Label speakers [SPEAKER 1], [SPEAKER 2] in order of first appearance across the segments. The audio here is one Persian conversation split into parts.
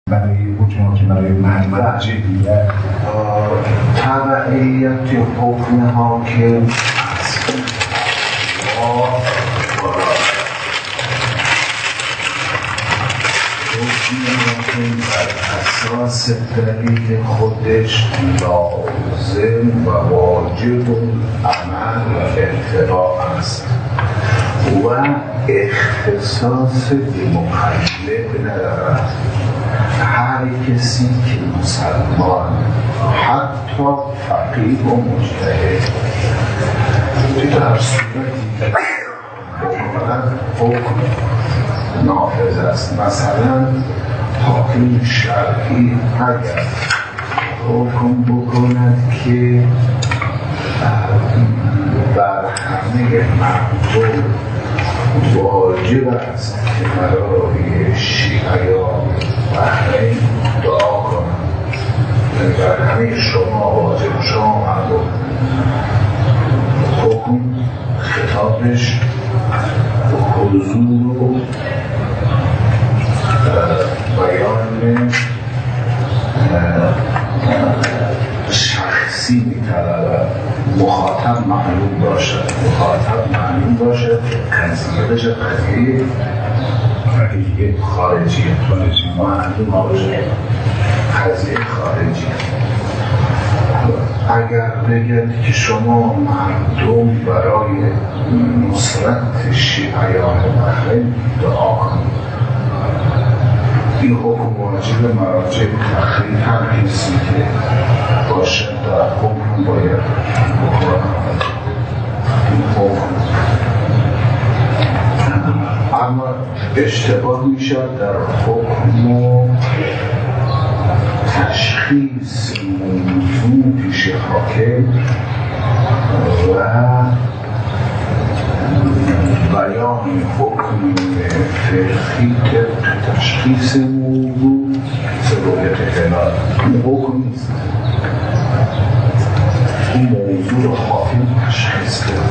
[SPEAKER 1] برای حکم که برای محمد جدیده
[SPEAKER 2] تبعیت حکم حاکم بر اساس دلیل خودش لازم و واجب عمل و اتباع است و اختصاص به مقلد ندارد. هر کسی که مسلمان حتی فقیه و مجتهد در صورتی حکم نافذ است. مثلا حاکم شرعی اگر حکم بکند که بر همه مردم واجب است که برای شیعیان بحرین دعا کنند، یعنی بر همه شما واجب، شما مردم، حکم خطابش حضور و بیان شخصی می‌طلبد، مخاطب معلوم باشد که قضیه بشه قضیه خارجی معلوم باشد قضیه خارجی. اگر بگید که شما مردم برای نصرت شیعیان بحرین دعا کنید، این حکم واجب مراجع تخریب هر کسی که باشد در حکم باید بکنه. این حکم اما اشتباه میشد در حکم و تشخیص موضوع پیش حاکم و بیان حکم فقهی که تشخیص موضوع ضرورت خلال این حکم نیست. این موضوع رو حاکم تشخیص کرد،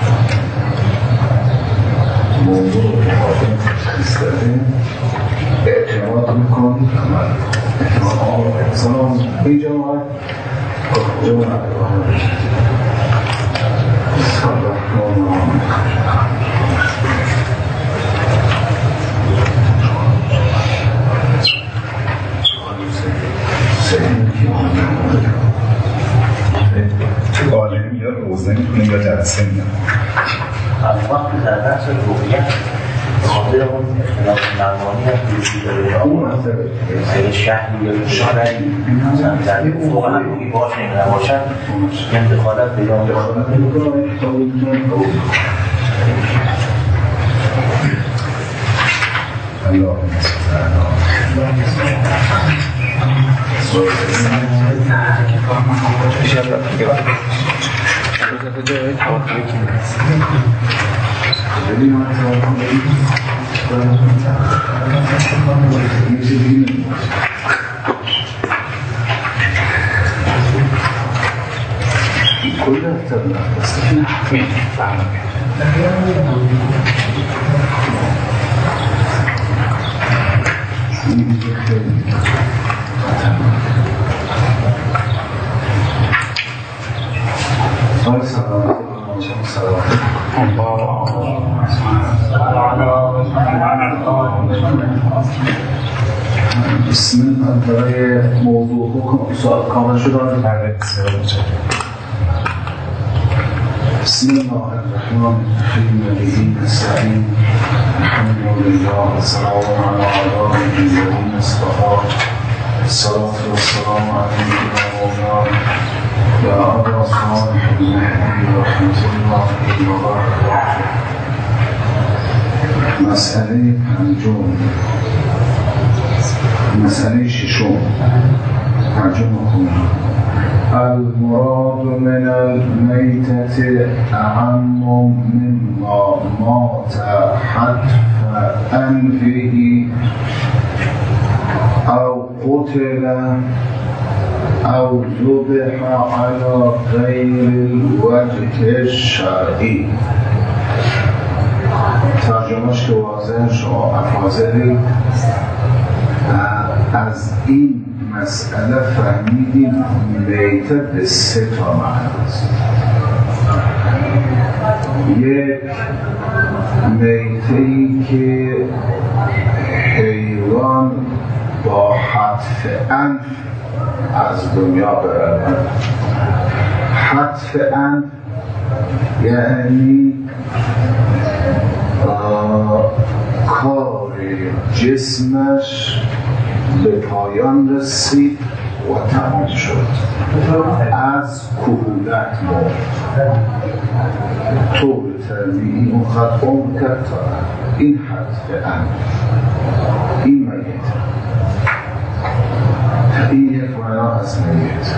[SPEAKER 2] موضوع رو حاکم تشخیص کرده اعتماد میکنید عمل اعتماد سلام این جماعت جماعت
[SPEAKER 1] تو عالمی یا روزه میکنه یا جلسه میکنه
[SPEAKER 3] از وقت در بحث روحیت خاطر اون اختلاف نمانی هم وجود داره
[SPEAKER 1] اون اصلا
[SPEAKER 3] شهری یا شهری مثلا در واقعا روحی باشه نباشن این دخالت پیدا
[SPEAKER 2] بسم الله برای موضوع سوال کامل شد بسم الله الرحمن الرحیم و نستعین الحمد لله و سلام علی المرسلین الصلاة والسلام علیکم و ابا صالح المهدی رحمة الله و برکاته. مسئله پنجم، مسئله ششم ترجمه کنم. المراد من المیتة اعم مما مات حتف انفه او قتل او ذبح على غیر الوجه الشرعی. ترجمهش که واضح شما افاضلی از
[SPEAKER 4] این مسئله فهمیدیم میته به 3 تا معناست. یک میته‌ای که حیوان با حتف انف از دنیا برود. حتف انف یعنی کار جسمش به پایان رسید و تمام شد، از کهولت مرد. طور طبیعی اون خط عمر کرد تا این حتف انف، این میت. این یک معنا از میت.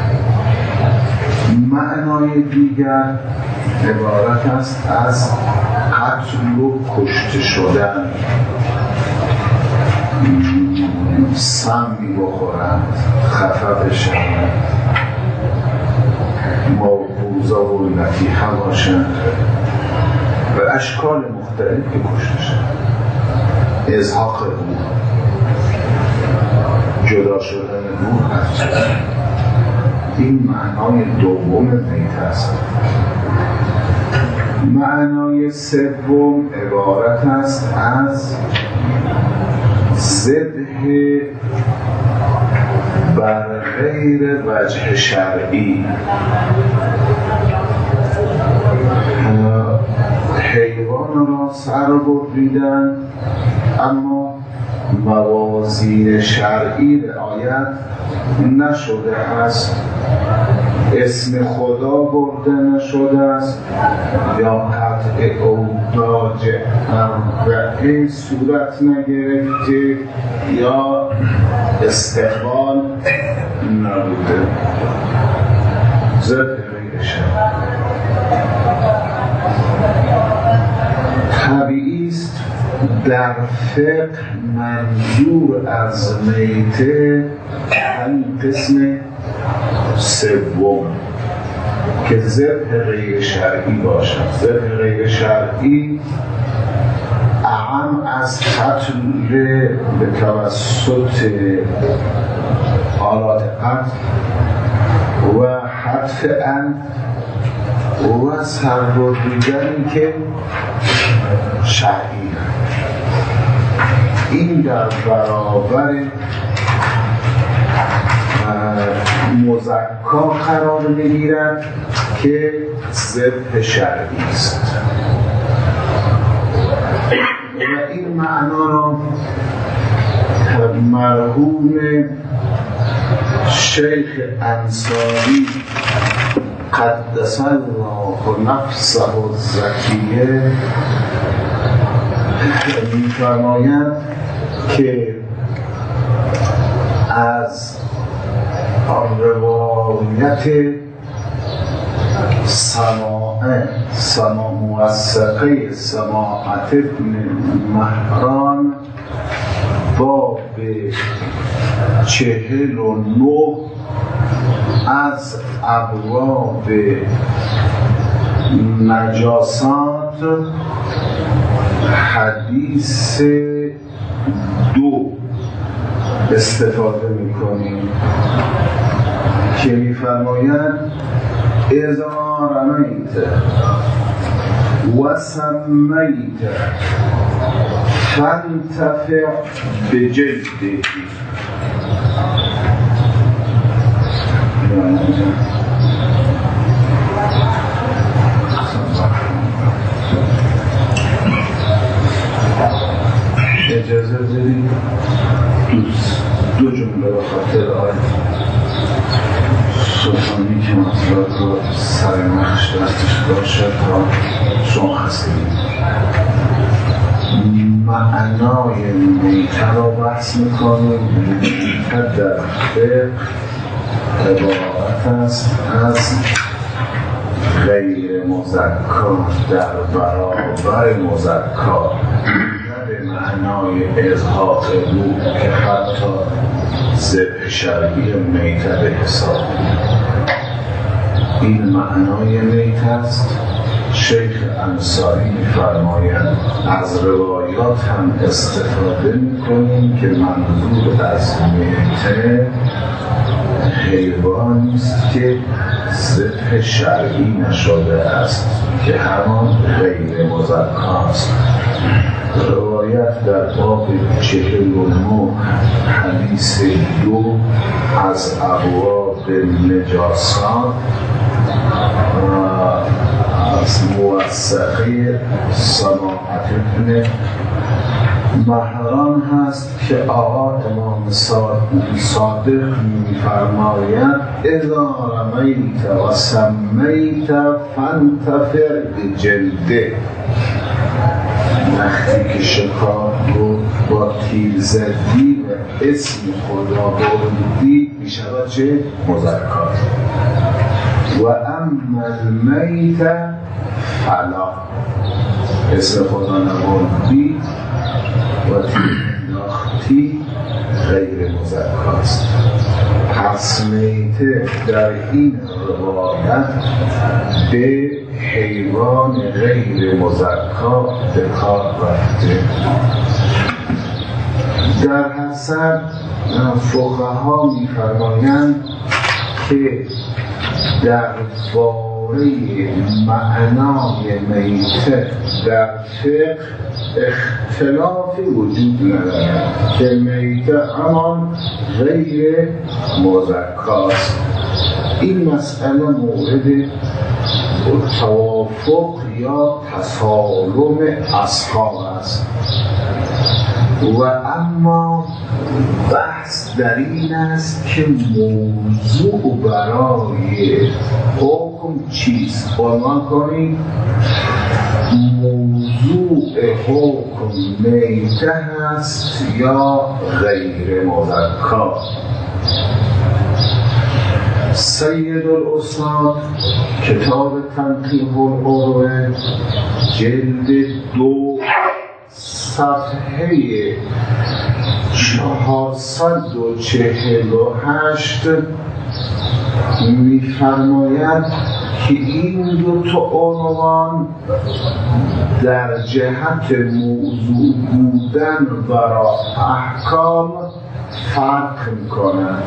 [SPEAKER 4] معنای دیگر عبارت است از قتل و کشته شدن. سمی بخورند، خفه بشند، موقوزا و نتیحه باشند و اشکال مختلف که کشته شدند. ازحاق روح، جدا شدن روح از جسم. این معنای دوم میت است. معنای سوم عبارت است از ذبح بر غیر وجه شرعی. حیوان را سر بریدن اما موازین شرعی رعایت نشده است، اسم خدا برده نشده است یا قطع اوجاج اربعه صورت نگرفته یا استقبال نبوده. ذبح غیر شرعی طبیعی است. در فقه منظور از میته همین قسم سوم که ذبح غیر شرعی باشد. ذبح غیر شرعی اعم از قتل به توسط آلات قتل و حتف انف و سربریدنی که شرعی. این در برابر مزکا قرار می‌گیرد که ذبح شرعی است و این معنا را مرحوم شیخ انصاری قدس الله نفسه الزکیه می‌فرمایند که از روایت موثقه سماعت ابن مهران باب 49 از ابواب نجاسات حدیث 2 استفاده میکنیم که میفرمایند اذا رمیت و سمیت فانتفع بجلده. اجازه بدید دو جمله به خاطر آیت سلطانی که مطلب رو سر نقش دستش باشه تا شما هستید. معنای میته را بحث میکنیم. میته در فقه عبارت است از غیر مزکا در برابر مزکا، به معنای اظهاق روح که حتی ذبح شرعی میته به حساب. این معنای میته است. شیخ انصاری می‌فرمایند از روایات هم استفاده می‌کنیم که منظور از میته حیوانی است که ذبح شرعی نشده است که همان غیر مزکاست. روایت در باب 49 حدیث 2 از ابواب نجاسات از موثقه سماحت ابن مهران هست که آقا امام صادق می‌فرماید اذا رمیت و سمیت فانتفر بجلده. وقتی که شکار رو با تیر زدی و اسم خدا بردی میشود چه؟ مزکات. و اما المیت فلا، اسم خدا نبردی و تیر انداختی غیر مزکاست. پس میته در این روایت به حیوان غیر مزکا به کار رفته. در حسن فقها می‌فرمایند که در باره معنای میته در فقه اختلافی وجود ندارد که میته همان غیر مزکاست. این مسئله مورد توافق یا تسالم اصحاب است. و اما بحث در این است که موضوع برای حکم چیست؟ عنوان کنید موضوع حکم میته هست یا غیر مزکا. سید الاستاد کتاب تنقیح العروة جلد 2 صفحه 448 می‌فرماید که این دو تا عنوان در جهت موضوع بودن برای احکام فرق می‌کنند.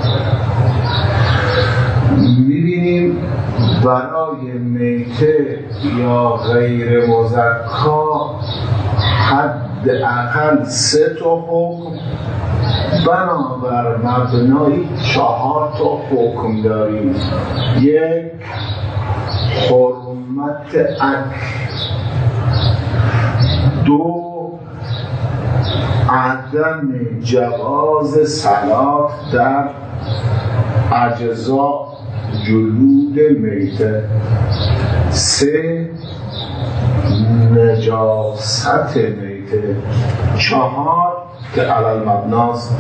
[SPEAKER 4] می‌بینیم برای میته یا غیر مزکا حداقل 3 تا حکم بنابر مبنای 4 تا حکم داریم. 1 حرمت اکل، 2 عدم جواز صلات در اجزا جلود میته، 3 نجاست میته، 4 که علال مبناست.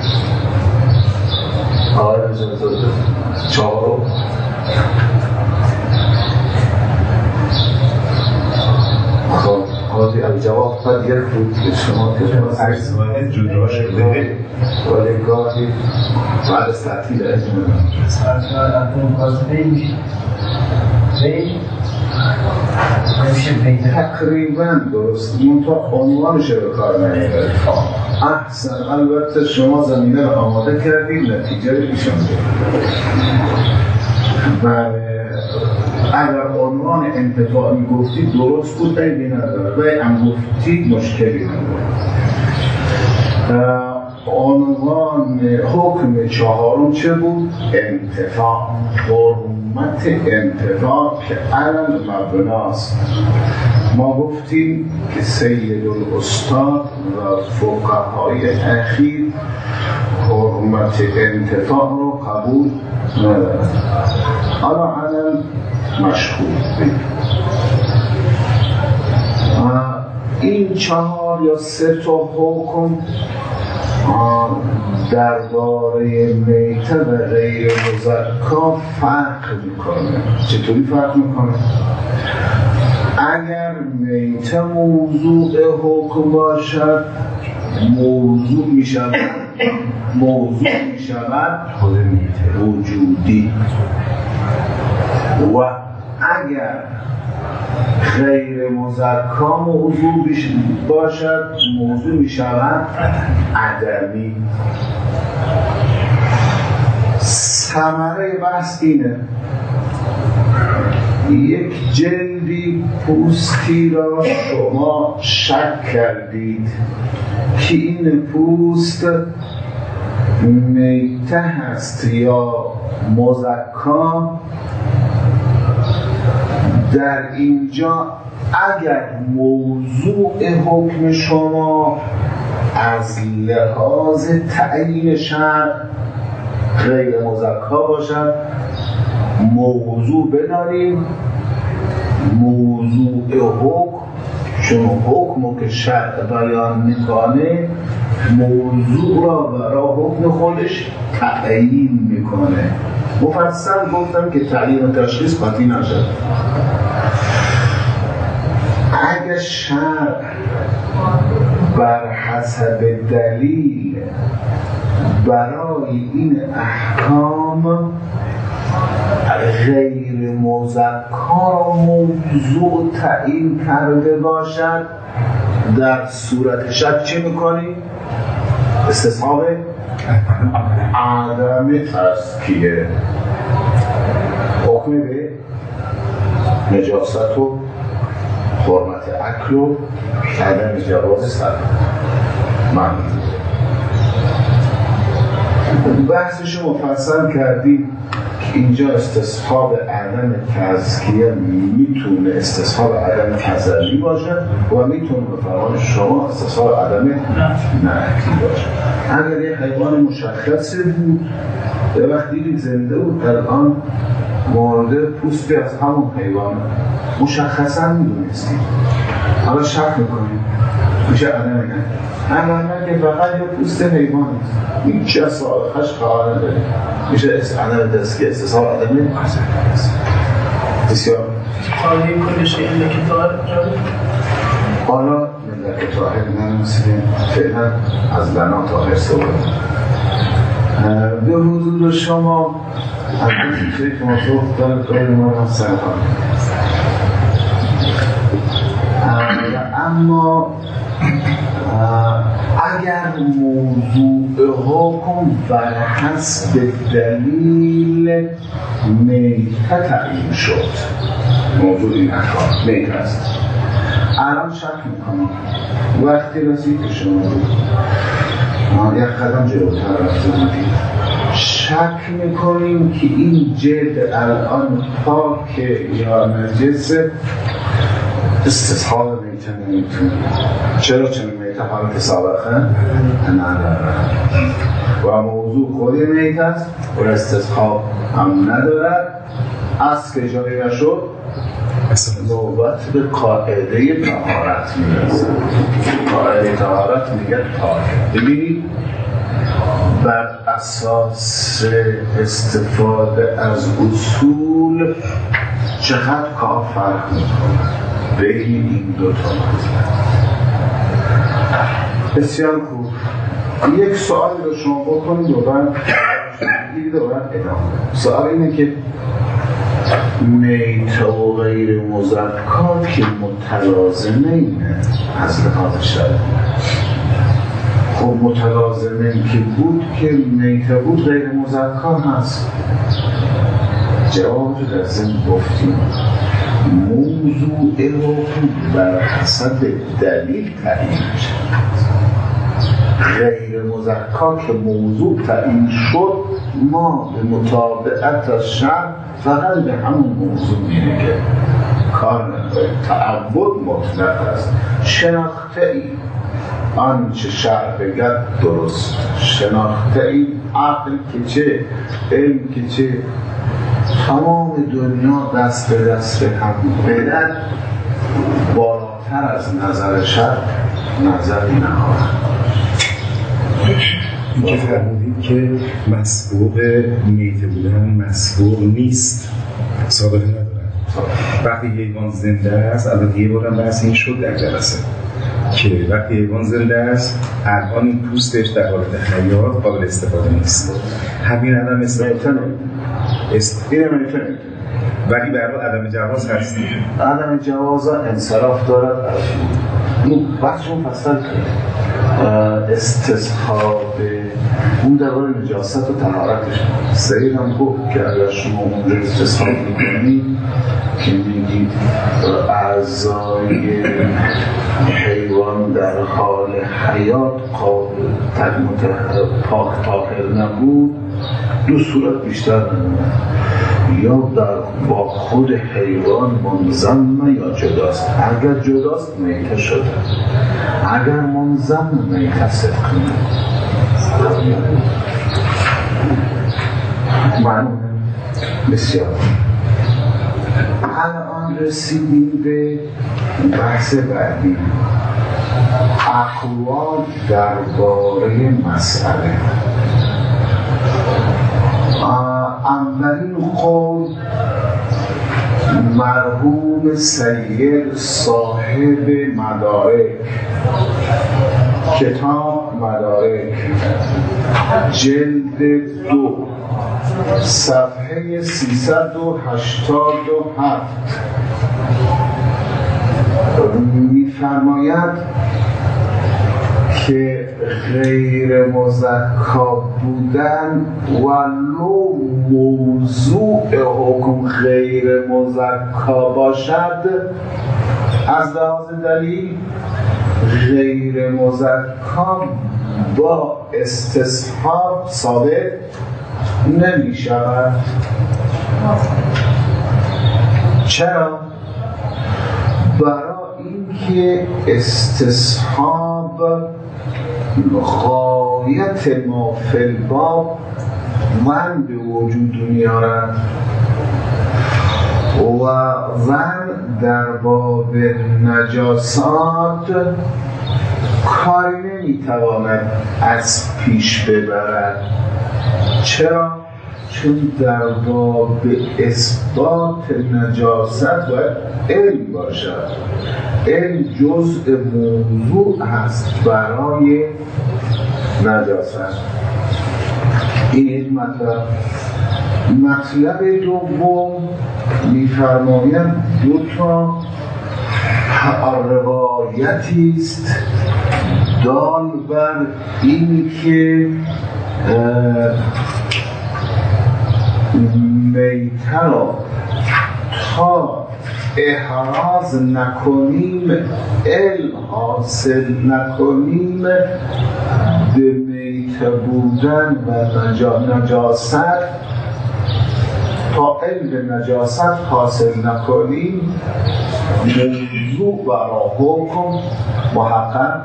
[SPEAKER 4] آقای اجازه 4 خب حاضی الجواب قد یکود که شما
[SPEAKER 1] عکس باید جدا شده
[SPEAKER 4] ولی گاهی بعد از تعطیل اجمالا تقریبا درست منطقه عنوانش رو کار نمیبرید. احسن، البته شما زمینه رو آماده کردید، نتیجه رو ایشان و اگر عنوان انتفاع میگفتید درست بود عیبی نداره و هم گفتید مشکلی نداره. عنوان حکم 4 چه بود؟ انتفاع، حرمت انتفاع که علم مبناست. ما گفتیم که سید الاستاد و فقهای اخیر حرمت انتفاع رو قبول ندارد. حالا علم مشهور بید. این 4 یا 3 تا حکم درباره میته و غیر مزکا فرق میکنه. چطوری فرق میکنه؟ اگر میته موضوع حکم باشد موضوع میشود وجودی، و اگر غیر مزکا موضوع باشد، موضوع می شود عدمی. ثمره بحث اینه: یک جلدی پوستی را شما شک کردید که این پوست میته هست یا مزکا. در اینجا اگر موضوع حکم شما از لحاظ تعیین شرع غیر مزکا باشد، موضوع بداریم. موضوع حکم چون حکم که شرع بیان میکنه موضوع را برای حکم خودش تعیین میکنه. مفصل گفتم که تعیین و تشخیص قطعی نشد. اگر شرع بر حسب دلیل برای این احکام غیر مزکا موضوع تعیین کرده باشد، در صورت شک چه میکنی؟ استصحاب عدم تزکیه، حکم به نجاست و حرمت اکل و عدم جواز صرف. من بحثش رو مفصل کردیم که اینجا استصحاب عدم تزکیه میتونه استصحاب عدم تزلی باشد و میتونه به فرمان شما استصحاب عدم نهی باشد. اگر یه حیوان مشخصی بود یه وقتی زنده بود الان مورد پوستی از همون حیوان مشخصا میدونستیم، حالا شک میکنیم میشه عدم نهی. اما که فقط یه پوست حیوان است، هیچ از صالحش قرار نداره، میشه عدم تزکیه استصحاب عدم نهی. بسیار
[SPEAKER 5] خواهی کلش این که طاهر
[SPEAKER 4] حالا ملت طاهر ننوسیدیم، فعلا از بنا طاهر صحبت. به حضور شما از چیزی که موضوع دارد غیر ما سرخان. اما اگر موضوع حکم بر حسب دلیل میته تعیین شد، موضوع این احکام میته است، الان شک میکنم وقتی رسید که شما یک قدم جلوتر رفته بودید، شک میکنیم که این جلد الان پاک یا نجسه، استصحاب میته نمیتونه. چرا؟ چون میته حالت سابقه نداره و موضوع خود میته است و استصحاب هم ندارد. از که جایی نشد نوبت به قاعده طهارت میرسه. قاعده طهارت میگه طاهر. ببینید بر اساس استفاده از اصول چقدر کار فرق میکنه بین این دو تا مطلب. بسیار خوب. یک سوال رو شما بکنید و بعد ادامه. سوال اینه که میته و غیر مزکا که متلازمه اینه از لحاظ شرعی. خب متلازمه که بود که میته بود غیر مزکا هست. جواب در ضمن گفتیم موضوع حکم بر حسب دلیل تعیین شد. غیر مزکا که موضوع تعیین شد ما به مطابقت از شرع فقط به همون موضوع میره که کار نداره. تعبد مطلق است. شناخته ای آنچه شرع بگد درست، شناخته ای عقل که چه، علم که چه، تمام دنیا دست به دست هم بدن بالاتر از نظر شرع نظری نخواهد.
[SPEAKER 1] این که فرمودید که مسبوق میته بودن مسبوق نیست، سابقه ندارن. وقتی حیوان زنده است، البته یه بارم بحث این شد در جلسه که وقتی حیوان زنده است الان این پوستش در حالت حیات قابل استفاده نیست. همین الان مثل
[SPEAKER 4] اینه میتونه
[SPEAKER 1] ولی برای عدم جواز هست.
[SPEAKER 4] عدم جواز انصراف دارد از این بحث رو مفصل کرد. استصحاب اون درباره نجاست و طهارتش سعید هم گفت که اگر شما اونجا استصحاب میکنید که میگید اعضای حیوان در حال حیات پاک طاهر نبود، دو صورت بیشتر نمونه، یا با خود حیوان منضم یا جداست. اگر جداست میته شده، اگر منضم میته صدق معلومه. بسیار الان رسیدیم به بحث بعدی، اقوال درباره مسئله. اولین قول مرحوم سید صاحب مدارک، کتاب مدارک، جلد 2 صفحه 387 می‌فرماید که غیر مزکا بودن ولو موضوع حکم غیر مزکا باشد، از لحاظ دلیل غیر مزکا با استصحاب ثابت نمی شود. چرا؟ برای اینکه استصحاب غایت ما فی الباب من به وجود میارد و من در باب نجاسات کاری نمیتواند از پیش ببرد. چرا؟ چون در باب اثبات نجاست باید علم باشد. علم جزء موضوع هست برای نجاست. این یک مطلب. مطلب دوم می‌فرماید دو تا روایتی است دال بر این که میته را تا احراز نکنیم، علم حاصل نکنیم، به میته بودن و نجاست تا علم نجاست حاصل نکنیم، موضوع برای حکم محقق.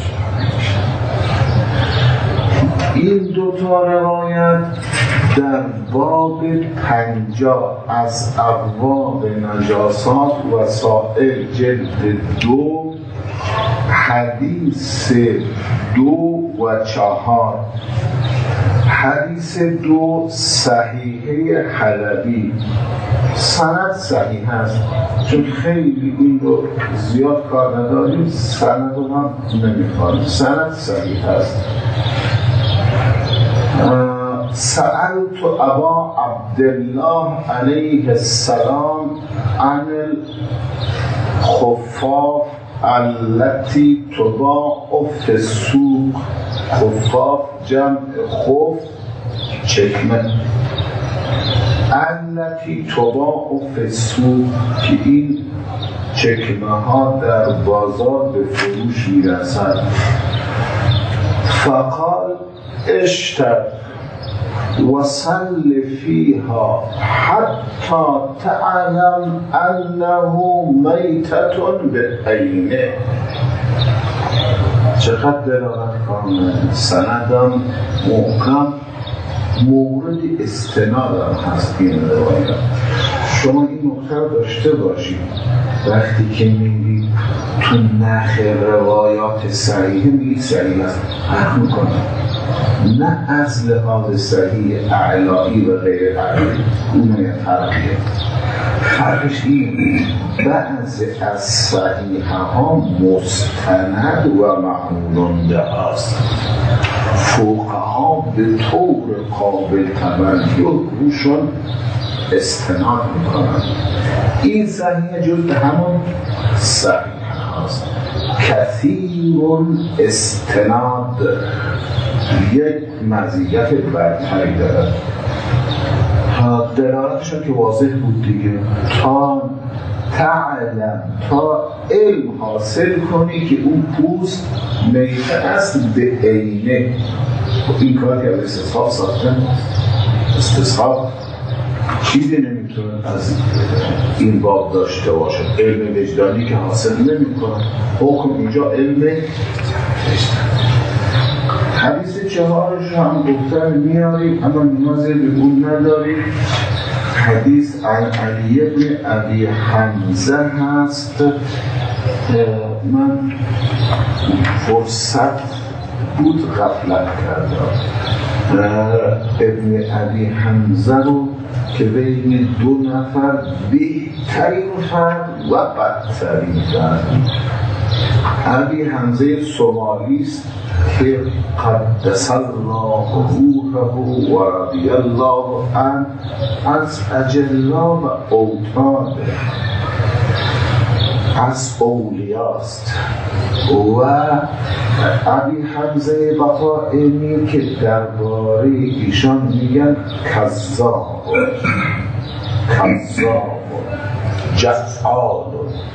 [SPEAKER 4] این دوتا روایت در باب 50 از ابواب نجاسات و سائل جلد 2 حدیث 2 و 4. حدیث 2 صحیحه حلبی، سند صحیح هست، چون خیلی این رو زیاد کار نداریم، سند رو هم نمیخواد، سند صحیح هست. سألت ابا عبدالله علیه السلام عن الخفاف التي تباع في السوق. خفاف جمع خف چکمه، التي تباع في السوق که این چکمه ها در بازار به فروش میرسند. فقال اشتر وصل فيها حتى تعلم أنه میتة بعینه. چقدر دلالت کامل، سندم محکم، مورد استناد هم هست این روایت. شما این نکته رو داشته باشید وقتی که می‌بینید تو نخ روایات صحیحه میگید صحیح است، حق میکنم نه از لحاظ صحیح اعلایی و غیر اعلایی، اون فرقیه. فرقش این بعضی از صحیحه ها مستند و معمولنده هست، فقها به طور قابل توجه روشون استناد میکنن. این صحیحه جز همون صحیحه هست. کثیر استناد یک مزیت برتری دارد. دلالتش که واضح بود دیگه، تا تعلم، تا علم حاصل کنی که اون پوست میته است به عینه. این کار که از استصحاب ساختن، استصحاب چیزی نمیتونه از این باب داشته باشه. علم وجدانی که حاصل نمیکنه، حکم اینجا علم وجدانی. حدیث 4 هم گفتن میاریم اما نیازی به اون نداریم. حدیث عن علی ابن ابی حمزه هست. من فرصت بود غفلت کردم. ابن ابی حمزه رو که بین 2 نفر بهترین فرد و بدترین فرد. ابی حمزه سومالی است که قدس الله روحه و رضی الله عنه از اجلا و اوتاد، از اولیاست. و ابی حمزه بطائمی که درباره ایشان میگن کذاب، جفعال.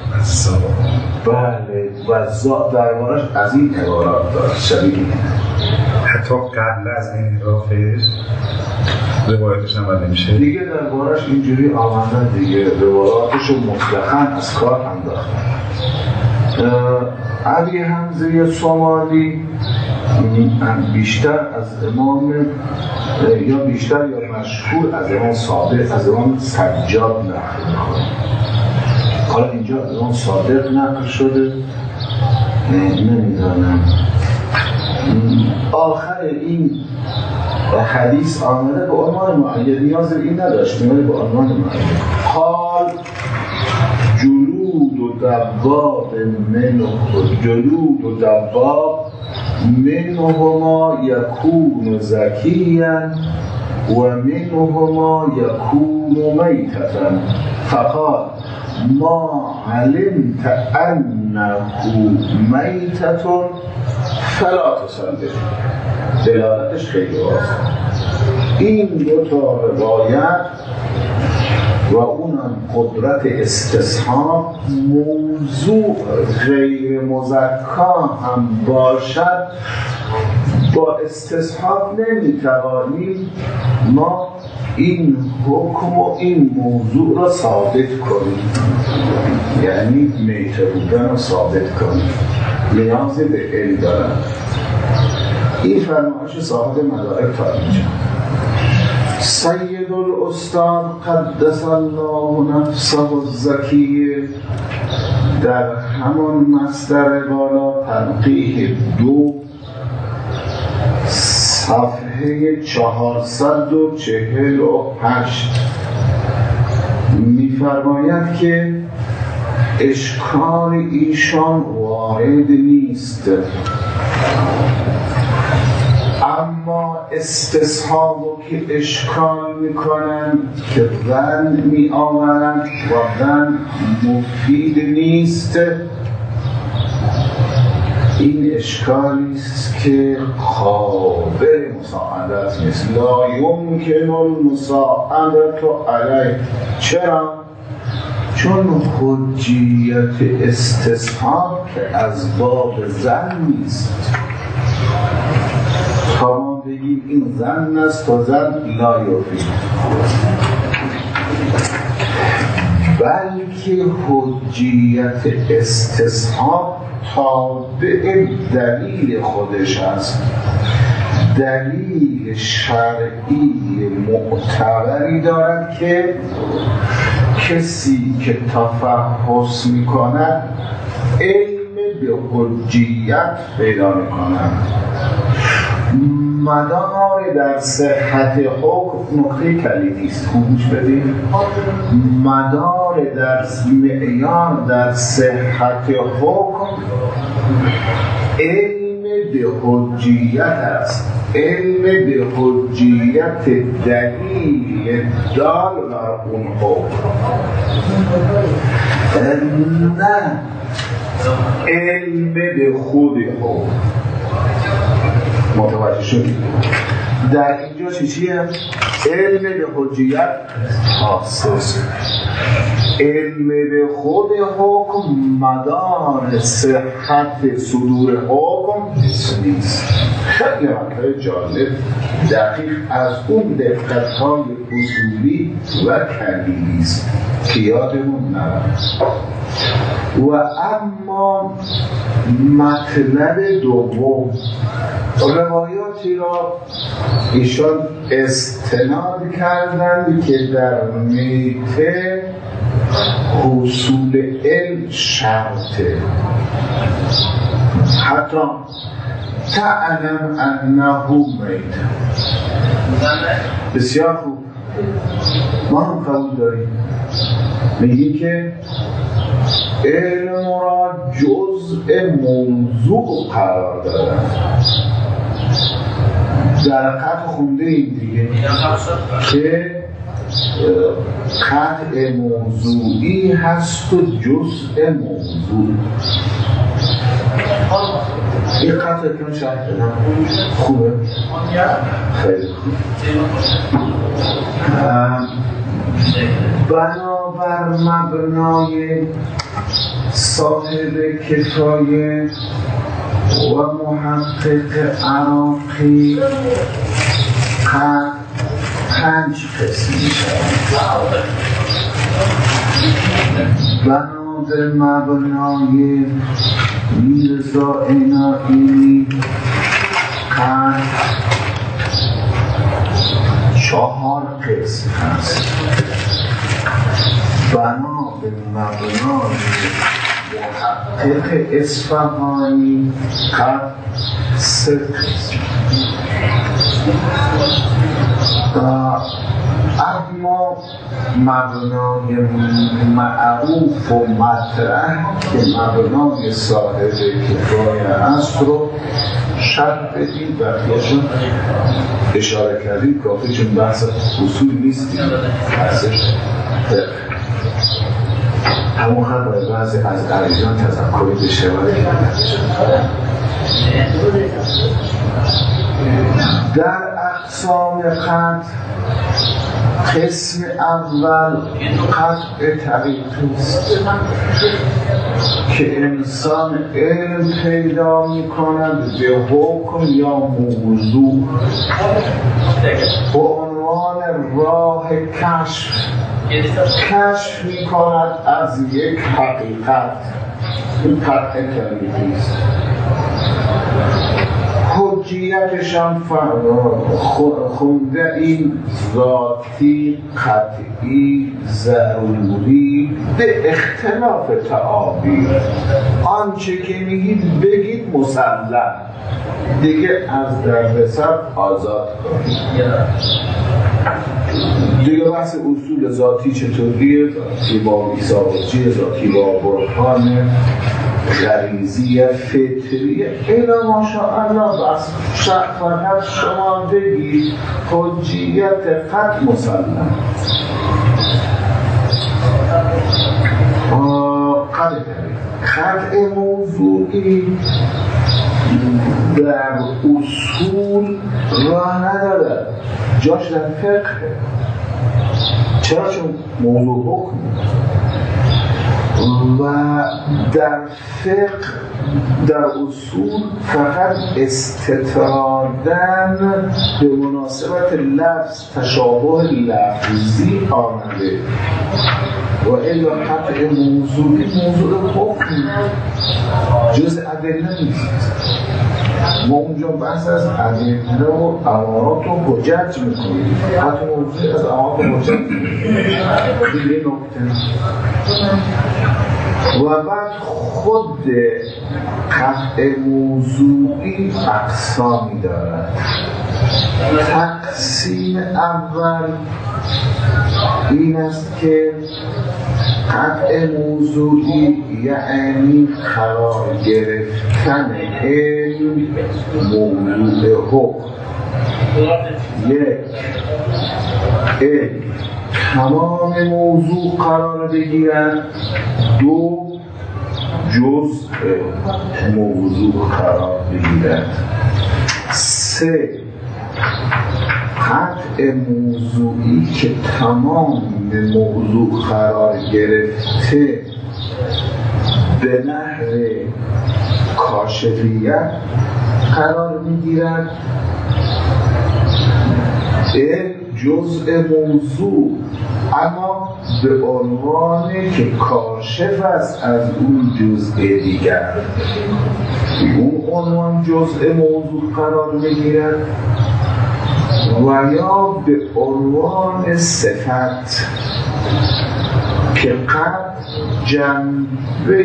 [SPEAKER 4] بله، و دربارش از این عبارات دارد شبیه
[SPEAKER 1] حتی قبل از انحراف روایتش هم نمیشه
[SPEAKER 4] دیگه. دربارش اینجوری آمدن دیگه، روایاتش رو مطلقاً از کار انداختن. ابی حمزه سومالی بیشتر از امام یا بیشتر یا مشهور از امام صادق، از امام سجاد نقل می‌کنه. حالا اینجا از امام صادق نقل شده نمیدانم. آخر این حدیث آمده به عنوان معین، نیاز این نداشت، میمونه به عنوان معین. قال جلود و دواب منهما یکون زکیا و منهما یکون میتتا. فقال ما علمت انه میتت فلا تصلی. دلالتش خیلی واضحه. این 2 تا روایت و اونم قدرت استصحاب، موضوع غیر مزکا هم باشد، با استصحاب نمیتوانیم ما این حکم و این موضوع را ثابت کنیم، یعنی میته بودن را ثابت کنیم. نیاز به علم دارن. این فرمایش صاحب مدارک تا اینجا. سید الاستاد قدس الله نفسه الزکیه در همان مصدر بالا تنقیح 2 صفحه 448 می‌فرماید که اشکال ایشان وارد نیست، اما استصحابو که اشکال میکنن که ظن میآورند و ظن مفید نیست. این اشکالی است که قابل مساعدت نیست. لا یمکن المساعدت علیه. چرا؟ چون حجیت استصحاب که از باب ظن نیست. تا ما بگیم این ظن است و ظن لا یفید، بلکه حجیت استصحاب تابع دلیل خودش است. دلیل شرعی معتبری دارد که کسی که تفحص می‌کند علم به حجیت پیدا می‌کند. مدار در صحت حکم نکته کلیدی است. خوب گوش بدید. مدار در معیار در صحت حکم علم به حجیت است، علم به حجیت دلیل دال بر اون حکم، نه علم به خود حکم. متوجه شدید؟ در اینجا چیه؟ علم به حجیت حاصل، علم به خود حکم مدار صحت صدور حکم نیست. خیلی مطلب جالب دقیق از اون دقت‌های اصولی و کلیدی است که یادمون نرود. و اما مطلب دوم، روایاتی را ایشان استناد کردند که در میته حصول علم شرطه. حتی تعلم انه میت. بسیار خوب، ما هم قبول داریم، میگی که علم را جزء موضوع قرار دادن. در قطع خونده این دیگه که قطع موضوعی هست و جزء موضوع. این قطع کنون شرح بدم خوبه؟ خیلی خوب. بنابر مبنای صاحب کفایه و محقق عراقی قد 5 قسم می‌شود. بنابر مبنای میرزا عنایی قد 4 قسم هست. بنابر مبنای محقق اصفهانی قد 3 قسم. اما مبنای معروف و مطرح که مبنای صاحب کفایه است رو شرح بدید. بقیه‌شون اشاره کردید کافی، چون بحث اصول نیست، بحثش همون هم باید بعضی از عریضان تذکری بشه ولی در اقسام قطع قسم اول قطع طریقی است که انسان علم پیدا می کند به حکم یا موضوع به عنوان راه کشف می کند از یک حقیقت. این قطع طریقی است. حجیتشان خونده این ذاتی، قطعی، ضروری به اختلاف تعابیر. آنچه که میگید بگید مسلم، دیگه از دردسر آزاد کنید. دیگه بحث اصول ذاتی چطوریه؟ ذاتی با ایثاباتی، ذاتی با برهان غریزی فطری. اینا ماشاءالله بس فقط شما بگید حجیت قطع مسلم. قطع موضوعی در اصول راه نداره، جاش در فقه. چرا؟ چون موضوع حکم و در فقه در اصول فقط استطرادن به مناسبت لفظ تشابه لفظی آمده و الا قطع موضوعی موضوع حکم جز ادله نیست. ما اونجا بحث از ادله و امارات رو حجت میکنیم، قطع موضوعی از امارات رو حجت دیگه نکته. و بعد خود قطع موضوعی اقسامی دارد. تقسیم اول این است که قطع موضوعی یعنی قرار گرفتن علم موضوع حکم. یک، علم تمام موضوع قرار بگیرد. دو، جزء موضوع قرار بگیرد. سه، قطع موضوعی که تمام موضوع قرار گرفته به نحو کاشفیت قرار میگیرد. جزء موضوع اما به عنوان که کاشف است از اون جزء دیگر، اون عنوان جزء موضوع قرار میگیرد. و یا به عنوان صفت که قد جنبه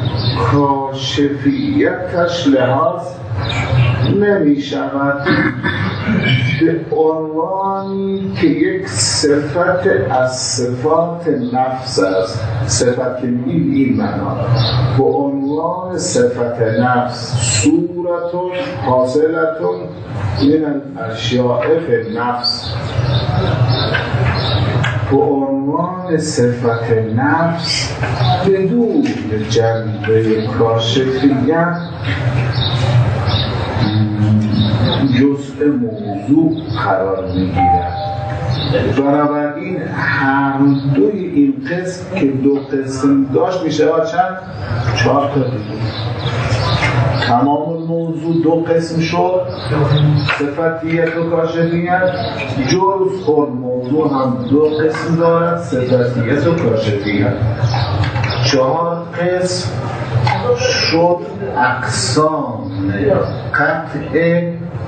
[SPEAKER 4] کاشفیتش لحاظ نمی شود، به عنوانی که یک صفت از صفات نفس است. صفت که میگیم این معنا، به عنوان صفت نفس، صورتون حاصلتون من الاشیاء فی نفس، به عنوان صفت نفس بدون جنبه کاشفیت جزء موضوع قرار میگیرد. بنابراین هر دوی این قسم که دو قسم داشت میشه چند؟ 4 تا دیگه. تمام موضوع دو قسم شد، صفتیت و کاشفیت. جزء موضوع هم دو قسم دارد، صفتیت و کاشفیت. 4 قسم شد اقسام قطع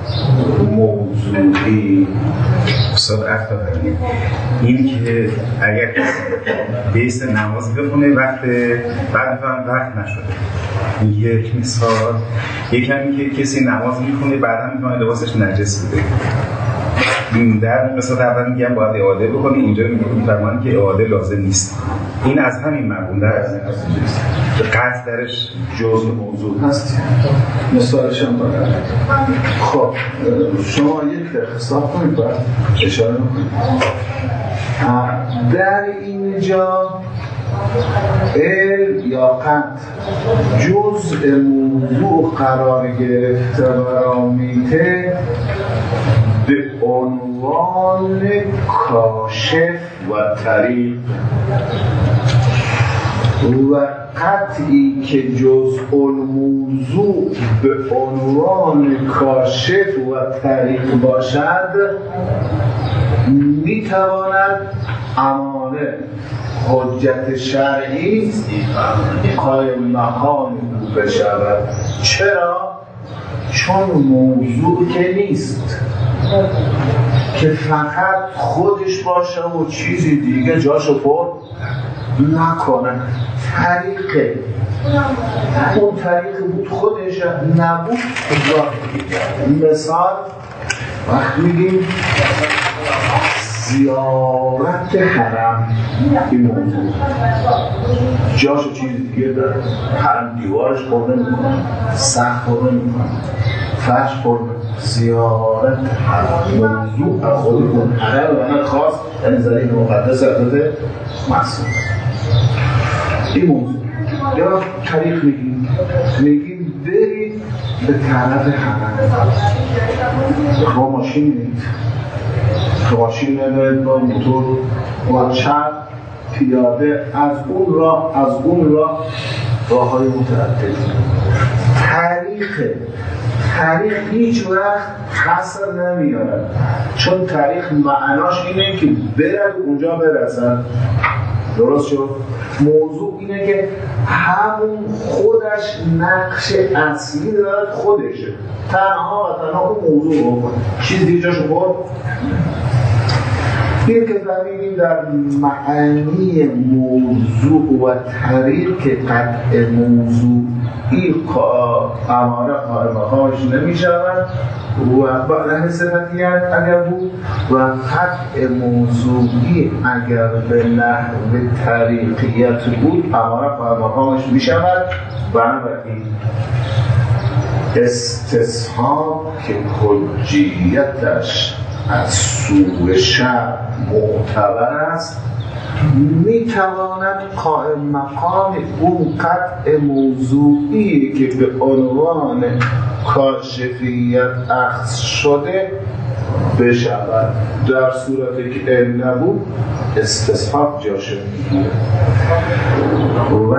[SPEAKER 4] موضوعی.
[SPEAKER 1] استاد عرض داریم این که اگر بیس نماز بخونه بعد وقت نشده، یک مثال، یکمی که کسی نماز میخونه بعدا میکنه لباسش نجس بوده، در مثال اول میگم باید اعاده بکنی، اینجا میفرمان که اعاده لازم نیست. این از همین مقوله از قطع درش جزء موضوع هست.
[SPEAKER 4] مثالش هم باید. خب شما یک دقیقه حساب کنید، باید اشاره کنید. در اینجا علم یا قطع جزء موضوع قرار گرفته و رامیته به عنوان کاشف و طریق، و قطعی که جزء الموضوع به عنوان کاشف و طریق باشد میتواند امانه حجت شرعی قائم مقام بشود. چرا؟ چون موضوع که نیست که فقط خودش باشه و چیزی دیگه جاشو پر نکنه. طریقه، اون طریقه بود خودش نبود راه دیگه. مثال وقت میگیم زیارت حرم، این موضوع جاشو چیز دیگه داره، حرم دیوارش خورده میکنه، سقف خورده میکنه، فرش خورده. زیارت حرم موضوع از خودتون حرم و من خاص، یعنی زمین مقدس حضرت معصوم. این موضوع یا طریق میگیم برید به طرف حرم، با ماشین میرید، ماشین نمید با موتور و چپ پیاده از اون راه راههای متعدد. تاریخ هیچ وقت حصر نمیاره، چون تاریخ معناش اینه که برد اونجا برسن. درست شد؟ موضوع اینه که همون خودش نقش اصلی دارد، خودشه، تنها و تنها اون موضوع رو کنه، چیز دیگه جاشو برد. این که زمینیم در معنی موضوع و طریق قطع موضوعی اماره قائمهاش نمی شود و بعد صفتیت اگر بود و قطع موضوعی اگر به نحو طریقیت بود امارت و مقامش می شود. بنابراین استصحاب که حجیتش از سوء شرع معتبر است می تواند قائم مقام اون قطع موضوعی که به عنوان کاشفیت اخذ شده بشود. در صورتی که علم نبود استصحاب جاشه میگیره و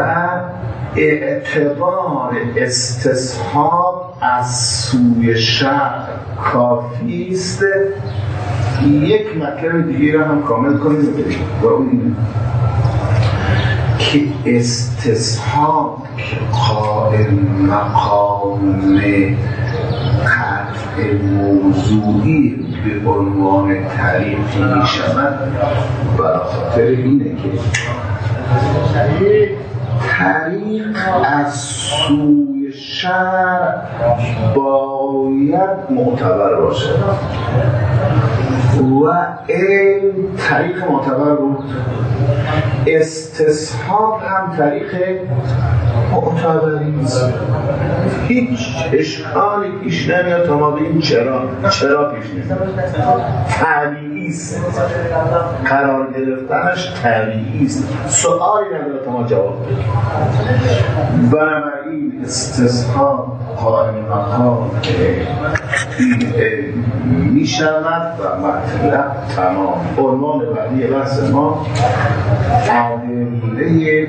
[SPEAKER 4] اعتبار استصحاب از سوی شرع کافی است. یک مطلب دیگه را هم کامل کنیم و اون اینه که استصحاب که قائم مقام قطع موضوعی به عنوان طریقی می شود برای خاطر اینه که طریق از سوی شرع باید معتبر باشه و علم طریق معتبر بود، استصحاب هم طریق معتبری است. هیچ اشکالی پیش نمیاد تا ما بگیم چرا پیش نمیاد. طبیعی است، قرار گرفتنش طبیعی است، سؤالی نداره تا ما جواب بدیم. بنابراین استصحاب قائم مقام که این علم می شود و مطلب تمام. عنوان بعدی بحث ما ادله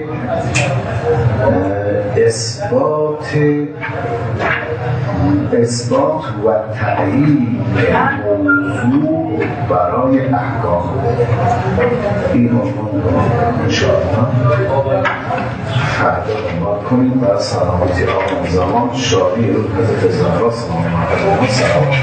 [SPEAKER 4] اثبات و تعیین موضوع برای احکام. این عنوان انشاءالله فردا دنبال کنیم. و سلامتی آن زمان، شادی روز حضرت زهرا سلام